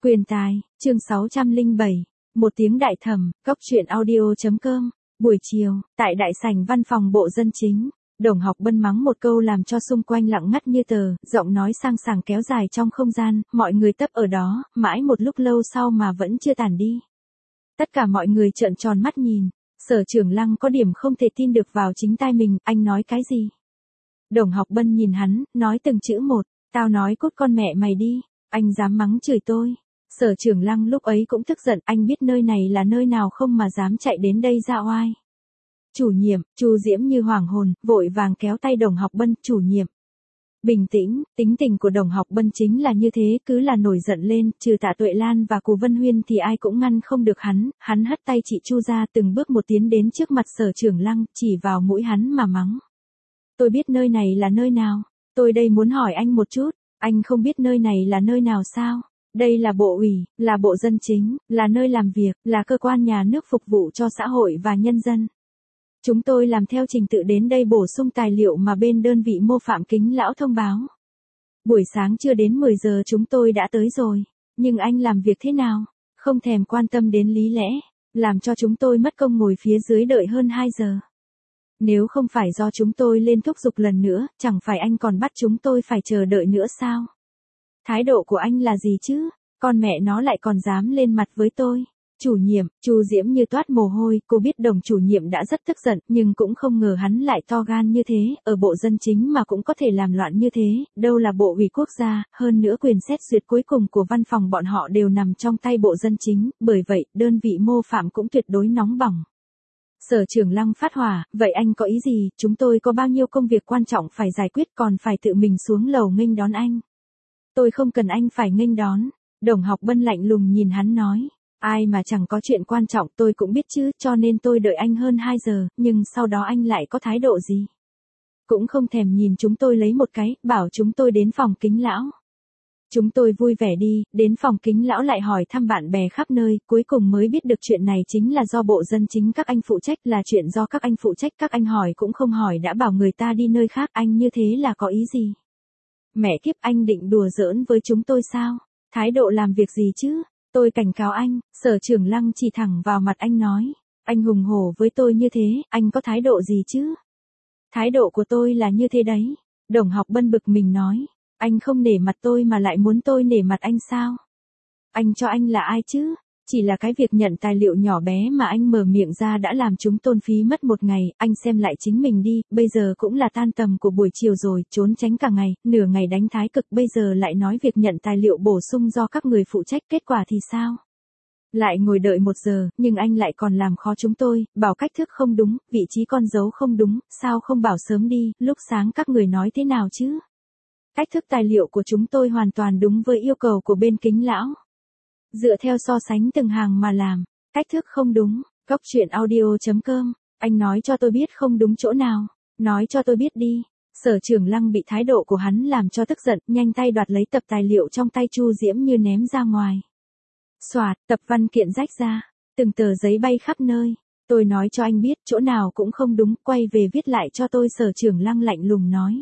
Quyền tài, chương 607, một tiếng đại thẩm, cóc truyện audio.com, buổi chiều, tại đại sảnh văn phòng Bộ Dân Chính, Đồng Học Bân mắng một câu làm cho xung quanh lặng ngắt như tờ, giọng nói sang sảng kéo dài trong không gian, mọi người tấp ở đó, mãi một lúc lâu sau mà vẫn chưa tản đi. Tất cả mọi người trợn tròn mắt nhìn, Sở Trưởng Lăng có điểm không thể tin được vào chính tai mình, anh nói cái gì? Đồng Học Bân nhìn hắn, nói từng chữ một, tao nói cút con mẹ mày đi, anh dám mắng chửi tôi. Sở Trưởng Lăng lúc ấy cũng tức giận, anh biết nơi này là nơi nào không mà dám chạy đến đây ra oai. Chủ nhiệm, Chu Diễm như hoảng hồn, vội vàng kéo tay Đồng Học Bân, chủ nhiệm. Bình tĩnh, tính tình của Đồng Học Bân chính là như thế, cứ là nổi giận lên, trừ Tạ Tuệ Lan và Cù Vân Huyên thì ai cũng ngăn không được hắn hất tay chị Chu ra từng bước một tiến đến trước mặt Sở Trưởng Lăng, chỉ vào mũi hắn mà mắng. Tôi biết nơi này là nơi nào, tôi đây muốn hỏi anh một chút, anh không biết nơi này là nơi nào sao? Đây là bộ ủy, là bộ dân chính, là nơi làm việc, là cơ quan nhà nước phục vụ cho xã hội và nhân dân. Chúng tôi làm theo trình tự đến đây bổ sung tài liệu mà bên đơn vị mô phạm Kính Lão thông báo. Buổi sáng chưa đến 10 giờ chúng tôi đã tới rồi, nhưng anh làm việc thế nào? Không thèm quan tâm đến lý lẽ, làm cho chúng tôi mất công ngồi phía dưới đợi hơn 2 giờ. Nếu không phải do chúng tôi lên thúc giục lần nữa, chẳng phải anh còn bắt chúng tôi phải chờ đợi nữa sao? Thái độ của anh là gì chứ? Con mẹ nó lại còn dám lên mặt với tôi. Chủ nhiệm, Chu Diễm như toát mồ hôi, cô biết Đồng chủ nhiệm đã rất tức giận, nhưng cũng không ngờ hắn lại to gan như thế, ở bộ dân chính mà cũng có thể làm loạn như thế, đâu là bộ ủy quốc gia, hơn nữa quyền xét duyệt cuối cùng của văn phòng bọn họ đều nằm trong tay bộ dân chính, bởi vậy, đơn vị mô phạm cũng tuyệt đối nóng bỏng. Sở Trưởng Lăng phát hỏa, vậy anh có ý gì, chúng tôi có bao nhiêu công việc quan trọng phải giải quyết còn phải tự mình xuống lầu nghênh đón anh. Tôi không cần anh phải nghênh đón, Đồng Học Bân lạnh lùng nhìn hắn nói, ai mà chẳng có chuyện quan trọng tôi cũng biết chứ, cho nên tôi đợi anh hơn 2 giờ, nhưng sau đó anh lại có thái độ gì? Cũng không thèm nhìn chúng tôi lấy một cái, bảo chúng tôi đến phòng Kính Lão. Chúng tôi vui vẻ đi, đến phòng Kính Lão lại hỏi thăm bạn bè khắp nơi, cuối cùng mới biết được chuyện này chính là do bộ dân chính các anh phụ trách, là chuyện do các anh phụ trách, các anh hỏi cũng không hỏi đã bảo người ta đi nơi khác, anh như thế là có ý gì? Mẹ kiếp, anh định đùa giỡn với chúng tôi sao? Thái độ làm việc gì chứ? Tôi cảnh cáo anh, Sở Trưởng Lăng chỉ thẳng vào mặt anh nói, anh hùng hổ với tôi như thế, anh có thái độ gì chứ? Thái độ của tôi là như thế đấy. Đồng Học Bân bực mình nói, anh không nể mặt tôi mà lại muốn tôi nể mặt anh sao? Anh cho anh là ai chứ? Chỉ là cái việc nhận tài liệu nhỏ bé mà anh mở miệng ra đã làm chúng tốn phí mất một ngày, anh xem lại chính mình đi, bây giờ cũng là tan tầm của buổi chiều rồi, trốn tránh cả ngày, nửa ngày đánh thái cực, bây giờ lại nói việc nhận tài liệu bổ sung do các người phụ trách, kết quả thì sao? Lại ngồi đợi 1 giờ, nhưng anh lại còn làm khó chúng tôi, bảo cách thức không đúng, vị trí con dấu không đúng, sao không bảo sớm đi, lúc sáng các người nói thế nào chứ? Cách thức tài liệu của chúng tôi hoàn toàn đúng với yêu cầu của bên Kính Lão. Dựa theo so sánh từng hàng mà làm, cách thức không đúng, cóc truyện audio.com, anh nói cho tôi biết không đúng chỗ nào, nói cho tôi biết đi. Sở Trưởng Lăng bị thái độ của hắn làm cho tức giận, nhanh tay đoạt lấy tập tài liệu trong tay Chu Diễm như ném ra ngoài. Xoạt, tập văn kiện rách ra, từng tờ giấy bay khắp nơi, tôi nói cho anh biết chỗ nào cũng không đúng, quay về viết lại cho tôi. Sở Trưởng Lăng lạnh lùng nói.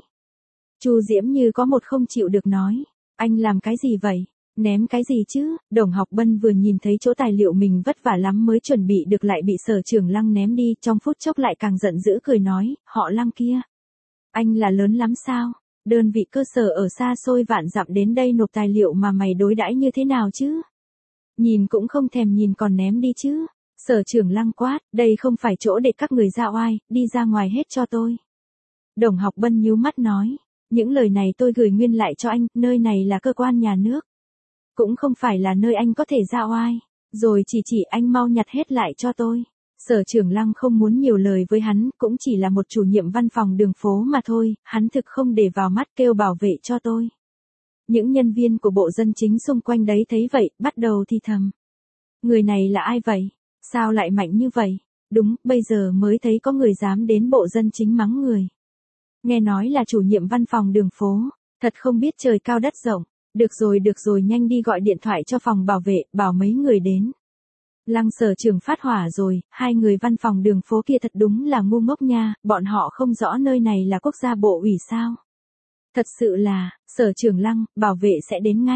Chu Diễm như có một không chịu được nói, anh làm cái gì vậy? Ném cái gì chứ? Đồng Học Bân vừa nhìn thấy chỗ tài liệu mình vất vả lắm mới chuẩn bị được lại bị Sở Trưởng Lăng ném đi, trong phút chốc lại càng giận dữ cười nói, họ Lăng kia. Anh là lớn lắm sao? Đơn vị cơ sở ở xa xôi vạn dặm đến đây nộp tài liệu mà mày đối đãi như thế nào chứ? Nhìn cũng không thèm nhìn còn ném đi chứ? Sở Trưởng Lăng quát, đây không phải chỗ để các người ra oai, đi ra ngoài hết cho tôi. Đồng Học Bân nhíu mắt nói, những lời này tôi gửi nguyên lại cho anh, nơi này là cơ quan nhà nước. Cũng không phải là nơi anh có thể ra oai, rồi chỉ anh mau nhặt hết lại cho tôi. Sở Trưởng Lăng không muốn nhiều lời với hắn, cũng chỉ là một chủ nhiệm văn phòng đường phố mà thôi, hắn thực không để vào mắt, kêu bảo vệ cho tôi. Những nhân viên của bộ dân chính xung quanh đấy thấy vậy, bắt đầu thì thầm. Người này là ai vậy? Sao lại mạnh như vậy? Đúng, bây giờ mới thấy có người dám đến bộ dân chính mắng người. Nghe nói là chủ nhiệm văn phòng đường phố, thật không biết trời cao đất rộng. Được rồi, nhanh đi gọi điện thoại cho phòng bảo vệ, bảo mấy người đến. Lăng Sở Trưởng phát hỏa rồi, hai người văn phòng đường phố kia thật đúng là ngu ngốc nha, bọn họ không rõ nơi này là quốc gia bộ ủy sao. Thật sự là, Sở Trưởng Lăng, bảo vệ sẽ đến ngay.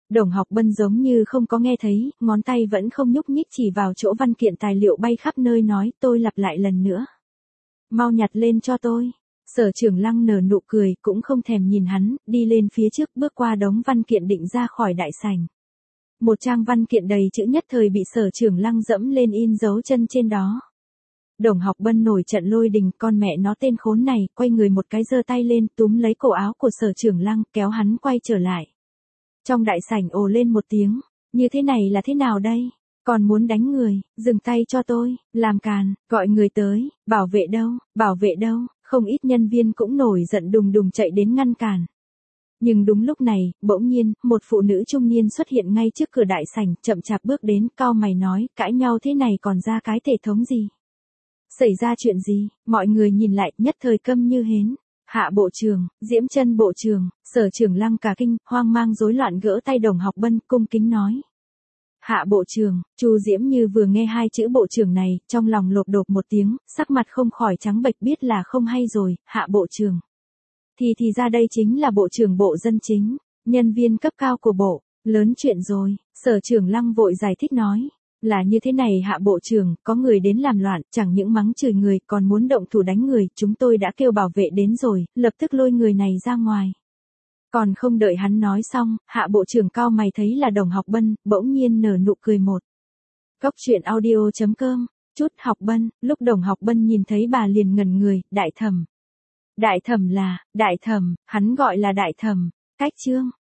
Đồng Học Bân giống như không có nghe thấy, ngón tay vẫn không nhúc nhích chỉ vào chỗ văn kiện tài liệu bay khắp nơi nói, tôi lặp lại lần nữa. Mau nhặt lên cho tôi. Sở Trường Lăng nở nụ cười, cũng không thèm nhìn hắn, đi lên phía trước bước qua đống văn kiện định ra khỏi đại sảnh. Một trang văn kiện đầy chữ nhất thời bị Sở Trường Lăng dẫm lên in dấu chân trên đó. Đồng Học Bân nổi trận lôi đình, con mẹ nó tên khốn này, quay người một cái giơ tay lên, túm lấy cổ áo của Sở Trường Lăng, kéo hắn quay trở lại. Trong đại sảnh ồ lên một tiếng, như thế này là thế nào đây? Còn muốn đánh người, dừng tay cho tôi, làm càn, gọi người tới, bảo vệ đâu, không ít nhân viên cũng nổi giận đùng đùng chạy đến ngăn cản. Nhưng đúng lúc này, bỗng nhiên, một phụ nữ trung niên xuất hiện ngay trước cửa đại sảnh, chậm chạp bước đến, cau mày nói, cãi nhau thế này còn ra cái thể thống gì? Xảy ra chuyện gì? Mọi người nhìn lại, nhất thời câm như hến. Hạ bộ trưởng, Diễm Chân bộ trưởng, Sở Trường Lăng cả kinh, hoang mang rối loạn gỡ tay Đồng Học Bân, cung kính nói. Hạ bộ trưởng, Chu Diễm Như vừa nghe hai chữ bộ trưởng này, trong lòng lột đột một tiếng, sắc mặt không khỏi trắng bệch, biết là không hay rồi, Hạ bộ trưởng. Thì ra đây chính là bộ trưởng Bộ Dân Chính, nhân viên cấp cao của bộ, lớn chuyện rồi, Sở Trường Lăng vội giải thích nói. Là như thế này Hạ bộ trưởng, có người đến làm loạn, chẳng những mắng chửi người, còn muốn động thủ đánh người, chúng tôi đã kêu bảo vệ đến rồi, lập tức lôi người này ra ngoài. Còn không đợi hắn nói xong, Hạ bộ trưởng cau mày thấy là Đồng Học Bân, bỗng nhiên nở nụ cười một. Góc truyện audio.com, chút Học Bân, lúc Đồng Học Bân nhìn thấy bà liền ngẩn người, đại thẩm. Đại thẩm là, đại thẩm, hắn gọi là đại thẩm, cách chương.